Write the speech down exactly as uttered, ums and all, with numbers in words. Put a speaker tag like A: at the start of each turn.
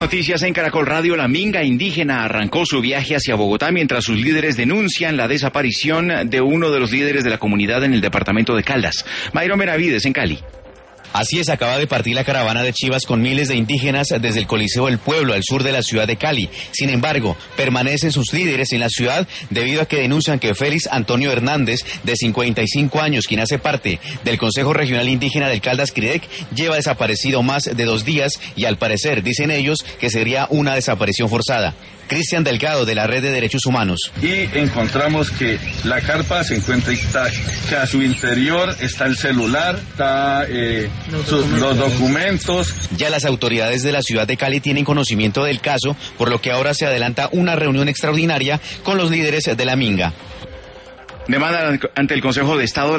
A: Noticias en Caracol Radio. La minga indígena arrancó su viaje hacia Bogotá mientras sus líderes denuncian la desaparición de uno de los líderes de la comunidad en el departamento de Caldas. Mayro Meravides en Cali.
B: Así es, acaba de partir la caravana de Chivas con miles de indígenas desde el Coliseo del Pueblo al sur de la ciudad de Cali. Sin embargo, permanecen sus líderes en la ciudad debido a que denuncian que Félix Antonio Hernández, de cincuenta y cinco años, quien hace parte del Consejo Regional Indígena del Caldas Cridec, lleva desaparecido más de dos días y al parecer, dicen ellos, que sería una desaparición forzada. Cristian Delgado, de la Red de Derechos Humanos.
C: Y encontramos que la carpa se encuentra intacta, que a su interior está el celular, está eh, los, sus, documentos. los documentos.
B: Ya las autoridades de la ciudad de Cali tienen conocimiento del caso, por lo que ahora se adelanta una reunión extraordinaria con los líderes de la minga.
A: Demanda ante el Consejo de Estado